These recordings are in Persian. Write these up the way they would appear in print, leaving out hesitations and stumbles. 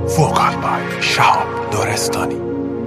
وکال بای شهاب دورستانی.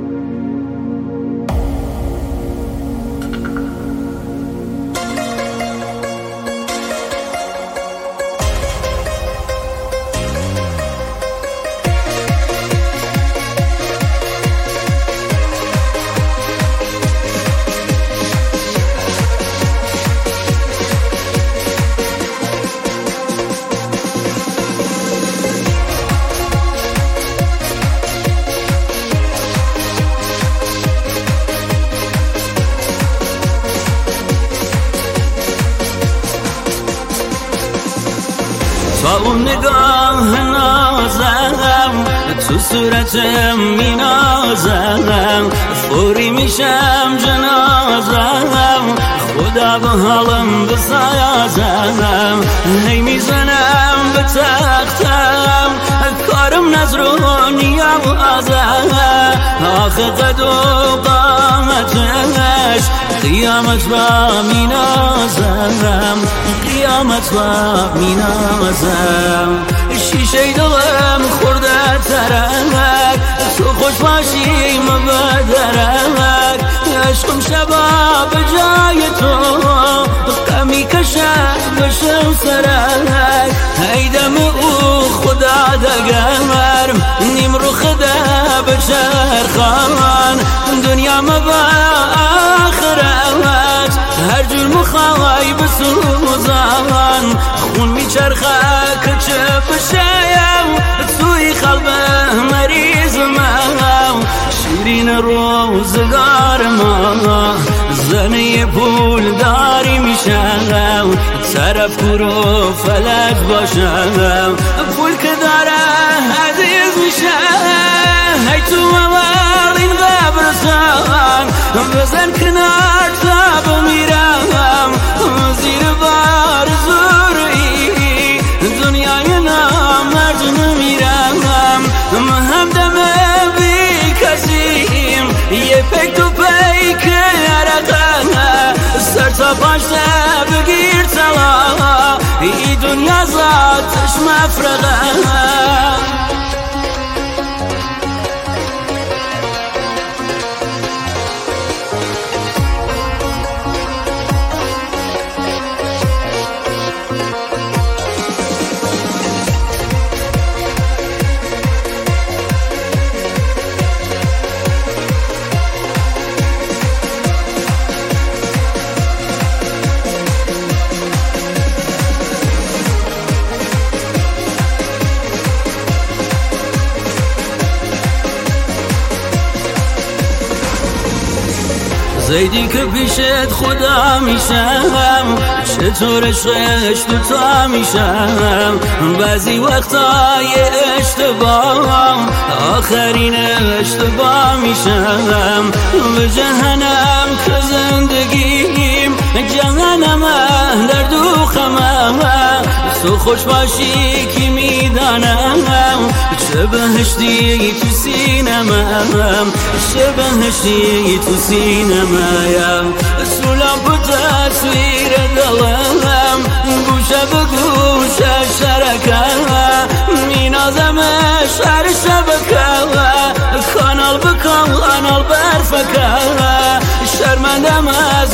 با اون نگاه نازم تو صورتم می نازم، فوری میشم جنازم، خدا به حالم بسازم. هی میزنم به تختم، کارم نظرونی آوازم، آخه قد و قامتش قیامت با می نازم، قیامت با می نازم. شیشه دلم خورده ترک، تو خوش باشی مبادرک، عشقم شبا به جای تو غمی کشد بشم سرک. هیدم او خدا دگر نیم رو خدا بچرخان، دنیا مبا آخرت هر جور مخوای بسوزان. خون میچرخه کچه بشیم توی قلبه مریض ما، شیرین روزگار ما زنه پول داری میشم، طرف کرو فلج باشم، پول که داره عزیز میشه. هی تو اول این قبرستان بزن کنار تا بمیرم، زیر بار زوری دنیای نامرد نمیرم. همدم بی کسیم یه پک تو پیک عرقه، سر تا پاشته بگیر تلا، ای دنیا ذاتش مفرقه. زیدی که پیشت خدا میشم، چطور عشقش دوتا میشم. بعضی وقتای اشتباه آخرین اشتباه میشم. به جهنم که زندگیم جهنم در دو خمم، تو خوش باشی کی میدانم، چه بهشتی تو سینمم، چه بهشتی تو سینمم. سولم به تصویر دلم، گوشه به گوشه شرکم، مینازمش هر شبکه، کانال به کانال برفکه. شرمندم از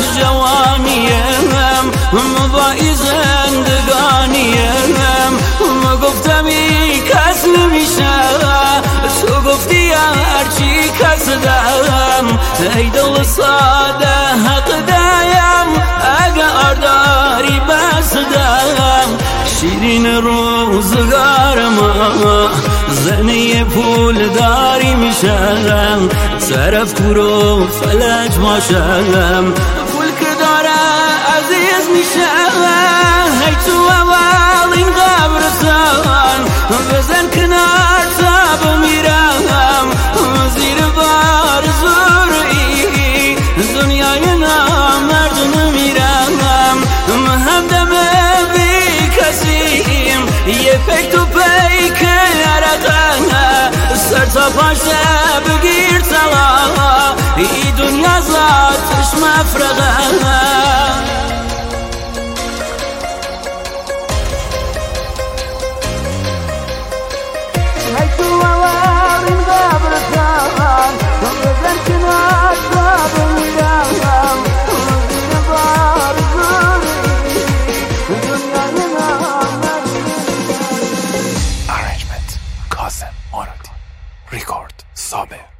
جوانیم با این زندگانیم، گفتم ای کس نمیشه، تو گفتی هرچی کس دارم. ای دل ساده حق دایم اگه آرداری بس دارم. شیرین روزگار ما زنه پول داری میشم، طرف کرو فلج باشم، پول که داره عزیز میشه. هی تو اول این قبرستان بزن کنار تا بمیرم، زیر بار زوری دنیای نامرد نمیرم. همدم بی کسیم یه پک تو پیک عرقه، سر تا پاشته بگیر تلا، ای دنیا ذاتش مفرقه. Hey, کاظم مرادی. ریکورد صابر.